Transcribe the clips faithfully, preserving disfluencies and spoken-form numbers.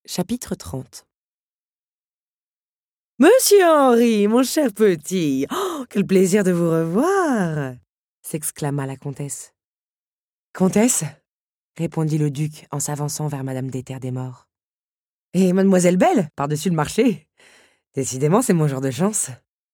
Chapitre trente. Monsieur Henri, mon cher petit, oh, quel plaisir de vous revoir S'exclama la comtesse. Comtesse Répondit le duc en s'avançant vers madame d'Ether-des-Morts. Et mademoiselle Belle, par-dessus le marché. Décidément, c'est mon jour de chance.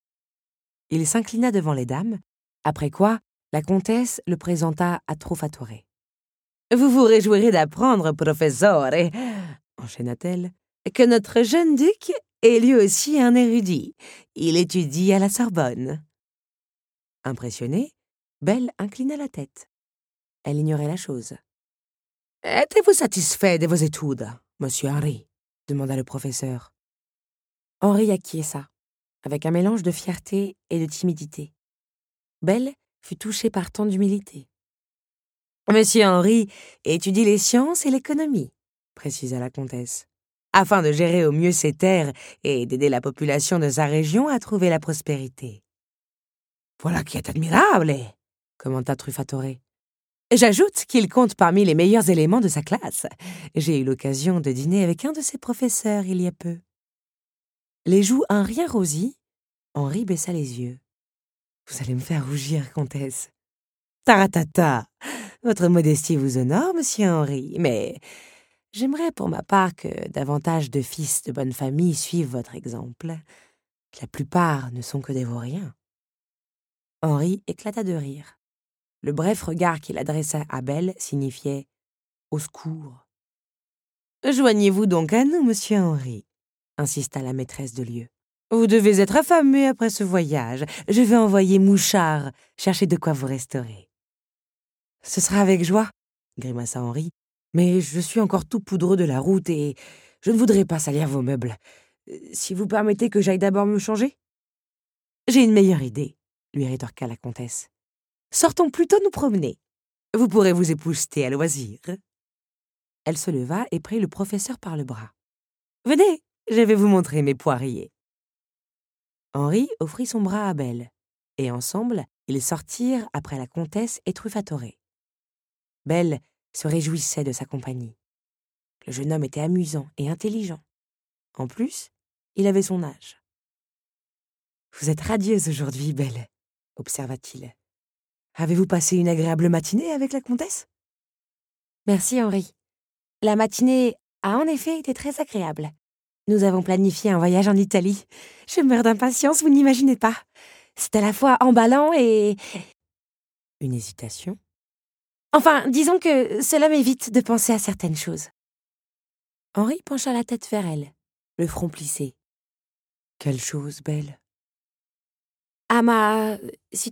Il s'inclina devant les dames, après quoi la comtesse le présenta à Trovatore. Vous vous réjouirez d'apprendre, professeur, enchaîna-t-elle, que notre jeune duc est lui aussi un érudit. Il étudie à la Sorbonne. Impressionnée, Belle inclina la tête. Elle ignorait la chose. « Êtes-vous satisfait de vos études, monsieur Henri ?» demanda le professeur. Henri acquiesça, avec un mélange de fierté et de timidité. Belle fut touchée par tant d'humilité. « Monsieur Henri étudie les sciences et l'économie, » précisa la comtesse, afin de gérer au mieux ses terres et d'aider la population de sa région à trouver la prospérité. « Voilà qui est admirable, » commenta Trovatore. « J'ajoute qu'il compte parmi les meilleurs éléments de sa classe. J'ai eu l'occasion de dîner avec un de ses professeurs il y a peu. » Les joues un rien rosies, Henri baissa les yeux. « Vous allez me faire rougir, comtesse. »« Taratata, votre modestie vous honore, monsieur Henri, mais j'aimerais pour ma part que davantage de fils de bonne famille suivent votre exemple. La plupart ne sont que des vauriens. » Henri éclata de rire. Le bref regard qu'il adressa à Belle signifiait « au secours ». « Joignez-vous donc à nous, monsieur Henri, » insista la maîtresse de lieu. « Vous devez être affamé après ce voyage. Je vais envoyer Mouchard chercher de quoi vous restaurer. »« Ce sera avec joie, » grimaça Henri, « mais je suis encore tout poudreux de la route et je ne voudrais pas salir vos meubles. Si vous permettez que j'aille d'abord me changer ?»« J'ai une meilleure idée, » lui rétorqua la comtesse. « Sortons plutôt nous promener. Vous pourrez vous épousseter à loisir. » Elle se leva et prit le professeur par le bras. « Venez, je vais vous montrer mes poiriers. » Henri offrit son bras à Belle, et ensemble, ils sortirent après la comtesse et Trovatore. Belle se réjouissait de sa compagnie. Le jeune homme était amusant et intelligent. En plus, il avait son âge. « Vous êtes radieuse aujourd'hui, Belle, » observa-t-il. « Avez-vous passé une agréable matinée avec la comtesse ?»« Merci, Henri. La matinée a en effet été très agréable. Nous avons planifié un voyage en Italie. Je meurs d'impatience, vous n'imaginez pas. C'est à la fois emballant et... » Une hésitation. « Enfin, disons que cela m'évite de penser à certaines choses. » Henri pencha la tête vers elle, le front plissé. « Quelle chose, Belle ?»« À ma situation. »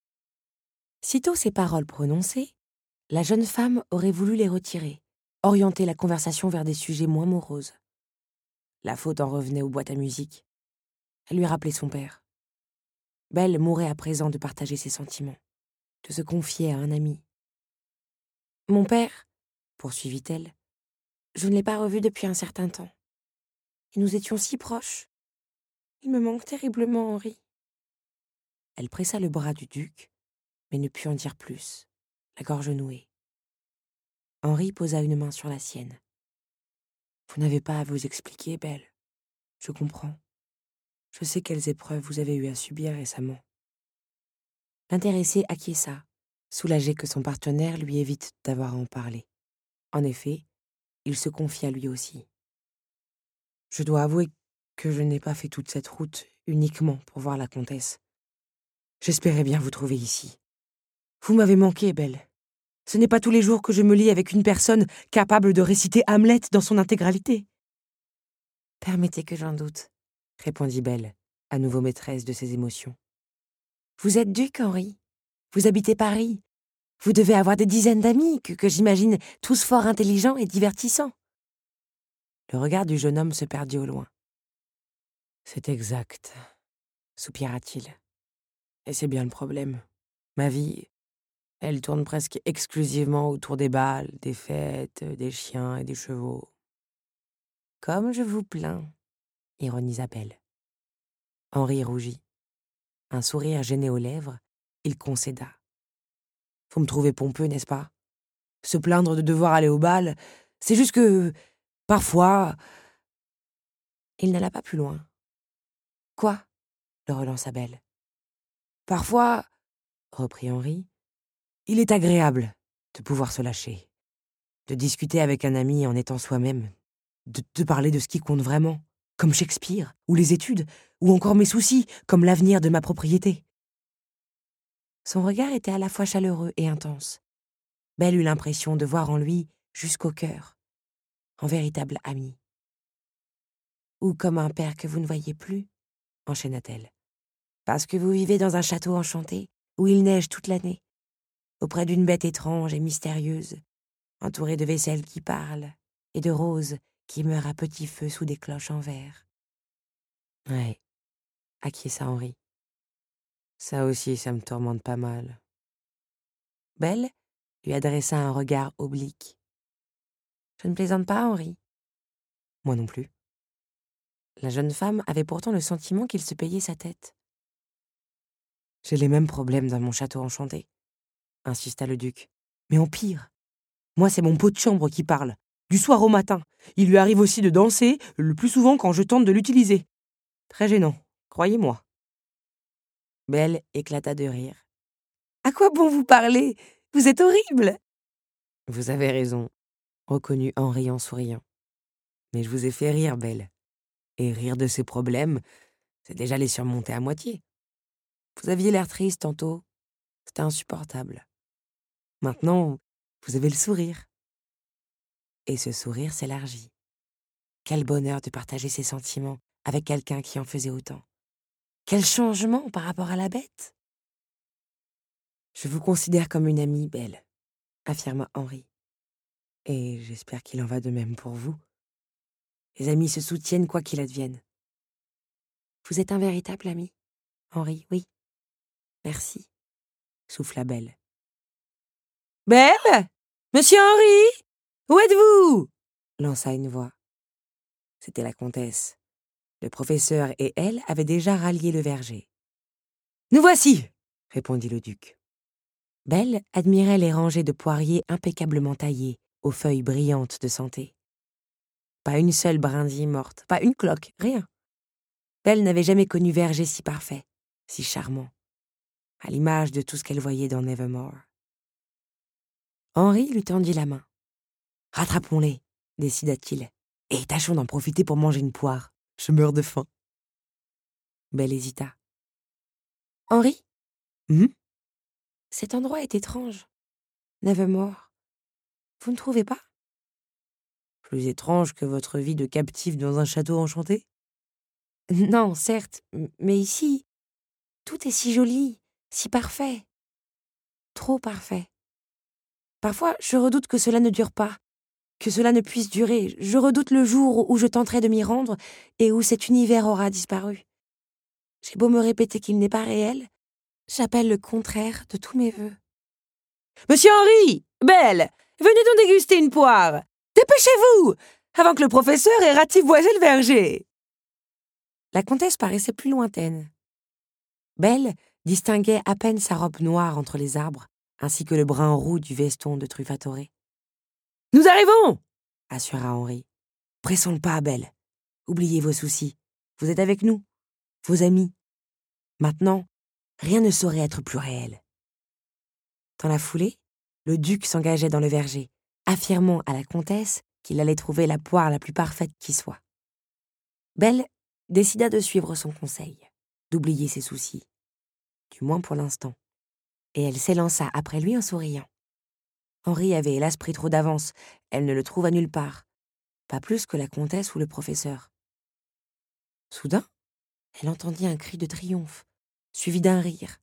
Sitôt ces paroles prononcées, la jeune femme aurait voulu les retirer, orienter la conversation vers des sujets moins moroses. La faute en revenait aux boîtes à musique. Elle lui rappelait son père. Belle mourait à présent de partager ses sentiments, de se confier à un ami. « Mon père, poursuivit-elle, je ne l'ai pas revu depuis un certain temps. Et nous étions si proches. Il me manque terriblement, Henri. » Elle pressa le bras du duc, mais ne put en dire plus, la gorge nouée. Henri posa une main sur la sienne. « Vous n'avez pas à vous expliquer, Belle. Je comprends. Je sais quelles épreuves vous avez eu à subir récemment. » L'intéressé acquiesça, soulagé que son partenaire lui évite d'avoir à en parler. En effet, il se confia lui aussi. « Je dois avouer que je n'ai pas fait toute cette route uniquement pour voir la comtesse. J'espérais bien vous trouver ici. Vous m'avez manqué, Belle. Ce n'est pas tous les jours que je me lie avec une personne capable de réciter Hamlet dans son intégralité. »« Permettez que j'en doute, » répondit Belle, à nouveau maîtresse de ses émotions. « Vous êtes duc, Henri. Vous habitez Paris. Vous devez avoir des dizaines d'amis, que, que j'imagine tous fort intelligents et divertissants. » Le regard du jeune homme se perdit au loin. « C'est exact, » soupira-t-il. « Et c'est bien le problème. Ma vie, elle tourne presque exclusivement autour des bals, des fêtes, des chiens et des chevaux. »« Comme je vous plains, » ironisa Belle. Henri rougit. Un sourire gêné aux lèvres, il concéda. « Vous me trouvez pompeux, n'est-ce pas? Se plaindre de devoir aller au bal, c'est juste que Parfois... Il n'alla pas plus loin. Quoi? Le relança Belle. Parfois, reprit Henri, il est agréable de pouvoir se lâcher, de discuter avec un ami en étant soi-même, de, de parler de ce qui compte vraiment, comme Shakespeare, ou les études, ou encore mes soucis, comme l'avenir de ma propriété. Son regard était à la fois chaleureux et intense. Belle eut l'impression de voir en lui jusqu'au cœur, en véritable ami. Ou comme un père que vous ne voyez plus, enchaîna-t-elle, parce que vous vivez dans un château enchanté, où il neige toute l'année, auprès d'une bête étrange et mystérieuse, entourée de vaisselle qui parle, et de roses qui meurent à petit feu sous des cloches en verre. Ouais, acquiesça Henri. Ça aussi, ça me tourmente pas mal. Belle lui adressa un regard oblique. Je ne plaisante pas, Henri. Moi non plus. La jeune femme avait pourtant le sentiment qu'il se payait sa tête. J'ai les mêmes problèmes dans mon château enchanté, insista le duc. Mais en pire. Moi, c'est mon pot de chambre qui parle, du soir au matin. Il lui arrive aussi de danser, le plus souvent quand je tente de l'utiliser. Très gênant, croyez-moi. Belle éclata de rire. À quoi bon vous parler? Vous êtes horrible. Vous avez raison, reconnut Henri en souriant. Mais je vous ai fait rire, Belle. Et rire de ses problèmes, c'est déjà les surmonter à moitié. Vous aviez l'air triste tantôt. C'était insupportable. Maintenant, vous avez le sourire. Et ce sourire s'élargit. Quel bonheur de partager ses sentiments avec quelqu'un qui en faisait autant. Quel changement par rapport à la bête. Je vous considère comme une amie, Belle, affirma Henri. Et j'espère qu'il en va de même pour vous. Les amis se soutiennent quoi qu'il advienne. Vous êtes un véritable ami, Henri, oui. Merci, souffla Belle. Belle? Monsieur Henri? Où êtes-vous? Lança une voix. C'était la comtesse. Le professeur et elle avaient déjà rallié le verger. Nous voici, répondit le duc. Belle admirait les rangées de poiriers impeccablement taillés, aux feuilles brillantes de santé. Pas une seule brindille morte, pas une cloque, rien. Belle n'avait jamais connu verger si parfait, si charmant, à l'image de tout ce qu'elle voyait dans Nevermore. Henri lui tendit la main. « Rattrapons-les, décida-t-il, et tâchons d'en profiter pour manger une poire. Je meurs de faim. » Belle hésita. « Henri, hum cet endroit est étrange. Nevermore, vous ne trouvez pas? Plus étrange que votre vie de captive dans un château enchanté? Non, certes, mais ici, tout est si joli, si parfait. Trop parfait. Parfois, je redoute que cela ne dure pas, que cela ne puisse durer. Je redoute le jour où je tenterai de m'y rendre et où cet univers aura disparu. J'ai beau me répéter qu'il n'est pas réel, j'appelle le contraire de tous mes vœux. « Monsieur Henri! Belle! Venez donc déguster une poire! Dépêchez-vous! Avant que le professeur ait ratiboisé le verger !» La comtesse paraissait plus lointaine. Belle distinguait à peine sa robe noire entre les arbres, ainsi que le brun roux du veston de Truffatore. « Nous arrivons !» assura Henri. « Pressons le pas, Belle. Oubliez vos soucis. Vous êtes avec nous, vos amis. Maintenant, rien ne saurait être plus réel. » Dans la foulée, le duc s'engageait dans le verger, affirmant à la comtesse qu'il allait trouver la poire la plus parfaite qui soit. Belle décida de suivre son conseil, d'oublier ses soucis, du moins pour l'instant, et elle s'élança après lui en souriant. Henri avait hélas pris trop d'avance, elle ne le trouva nulle part, pas plus que la comtesse ou le professeur. Soudain, elle entendit un cri de triomphe, suivi d'un rire.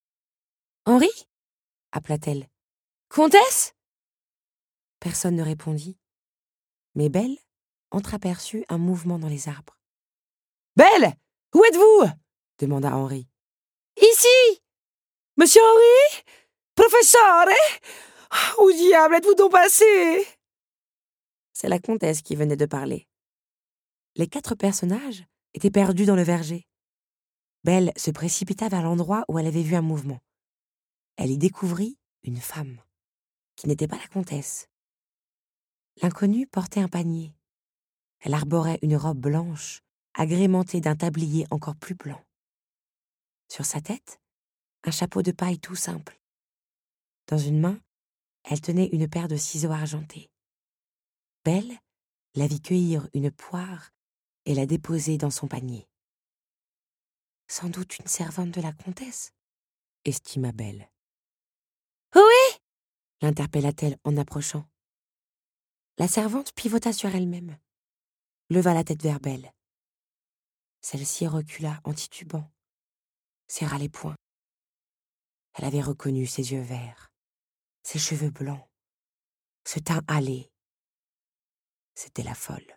« Henri » appela-t-elle. « Comtesse ?» Personne ne répondit, mais Belle entreaperçut un mouvement dans les arbres. « Belle, où êtes-vous » demanda Henri. « Ici ! Monsieur Henri ? Professeur ? Où diable êtes-vous donc passé ?» C'est la comtesse qui venait de parler. Les quatre personnages étaient perdus dans le verger. Belle se précipita vers l'endroit où elle avait vu un mouvement. Elle y découvrit une femme, qui n'était pas la comtesse. L'inconnue portait un panier, Elle arborait une robe blanche, agrémentée d'un tablier encore plus blanc. Sur sa tête, un chapeau de paille tout simple. Dans une main, elle tenait une paire de ciseaux argentés. Belle la vit cueillir une poire et la déposer dans son panier. « Sans doute une servante de la comtesse », estima Belle. « Oui !» l'interpella-t-elle en approchant. La servante pivota sur elle-même, leva la tête vers Belle. Celle-ci recula en titubant, serra les poings. Elle avait reconnu ses yeux verts, ses cheveux blancs, ce teint hâlé. C'était la folle.